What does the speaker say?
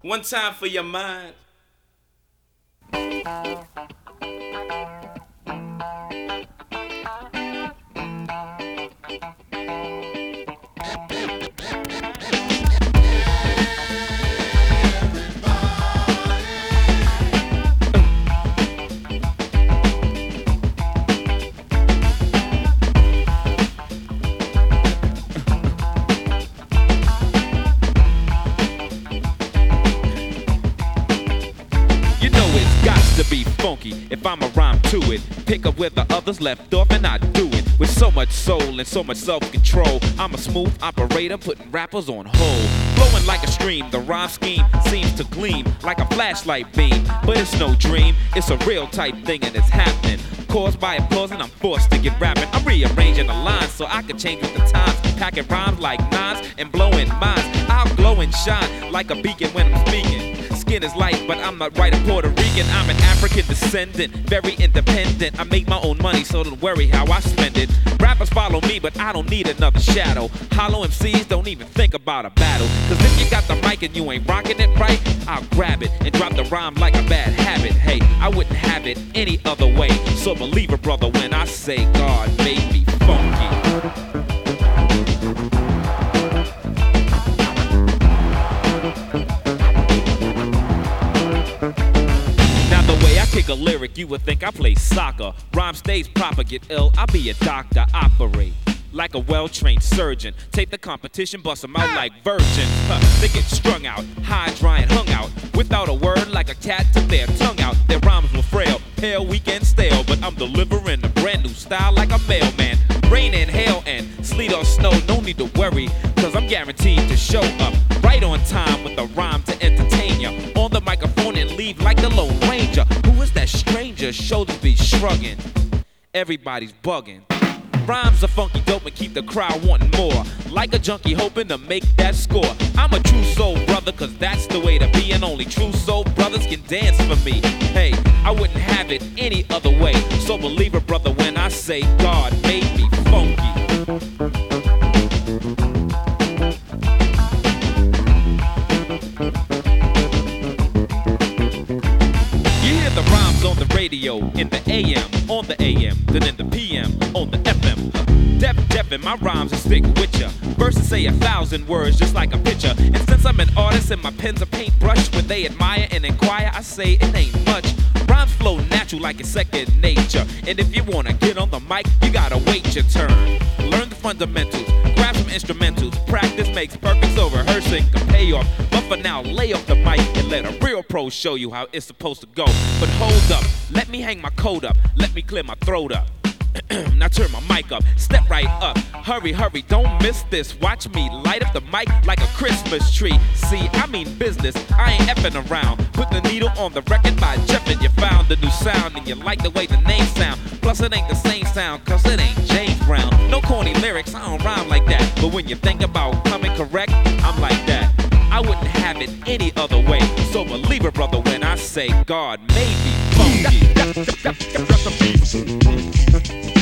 One time for your mind. To be funky, if I'm a rhyme to it, pick up where the others left off and I do it with so much soul and so much self-control. I'm a smooth operator, putting rappers on hold, flowing like a stream. The rhyme scheme seems to gleam like a flashlight beam, but it's no dream, it's a real type thing and it's happening. Caused by applause and I'm forced to get rapping. I'm rearranging the lines so I can change with the times, packing rhymes like nines and blowing minds. I'll glow and shine like a beacon when I'm speaking. Skin is light, but I'm not white or Puerto Rican. I'm an African descendant, very independent. I make my own money, so don't worry how I spend it. Rappers follow me, but I don't need another shadow. Hollow MCs don't even think about a battle. Cause if you got the mic and you ain't rocking it right, I'll grab it and drop the rhyme like a bad habit. Hey, I wouldn't have it any other way. So believe it, brother, when I say God made me funky. Kick a lyric, you would think I play soccer. Rhyme stays proper, get ill, I'll be a doctor. Operate like a well-trained surgeon. Take the competition, bust them out like virgins. They get strung out, high, dry, and hung out. Without a word, like a cat took their tongue out. Their rhymes were frail, pale, weak, and stale. But I'm delivering a brand new style like a mailman. Rain and hail and sleet or snow, no need to worry, cause I'm guaranteed to show up right on time with a rhyme to entertain ya. On the microphone and leave like the Lone Ranger. Who is that stranger? Shoulders be shrugging. Everybody's bugging. Rhymes are funky dope and keep the crowd wanting more. Like a junkie hoping to make that score. I'm a true soul brother, cause that's the way to be. And only true soul brothers can dance for me. Hey, I wouldn't have it any other way. So believe it, brother, when I say God made me funky. The rhymes on the radio, in the AM, on the AM, then in the PM, on the FM. Deaf, and my rhymes will stick with ya. Verses say 1,000 words just like a picture. And since I'm an artist and my pen's a paintbrush, when they admire and inquire, I say it ain't much. Rhymes flow natural like it's second nature. And if you wanna get on the mic, you gotta wait your turn. Learn the fundamentals, grab some instrumentals. Practice makes perfect, so rehearsing can pay off. But for now, lay off the mic and let a real pro show you how it's supposed to go. But hold up, let me hang my coat up, let me clear my throat up. Now turn my mic up, step right up. Hurry, hurry, don't miss this. Watch me light up the mic like a Christmas tree. See, I mean business, I ain't effing around. Put the needle on the record by Jeff and you found the new sound. And you like the way the name sound. Plus it ain't the same sound, cause it ain't James Brown. No corny lyrics, I don't rhyme like that. But when you think about coming correct, I'm like that. I wouldn't have it any other way. So believe it, brother, when I say God made me funky.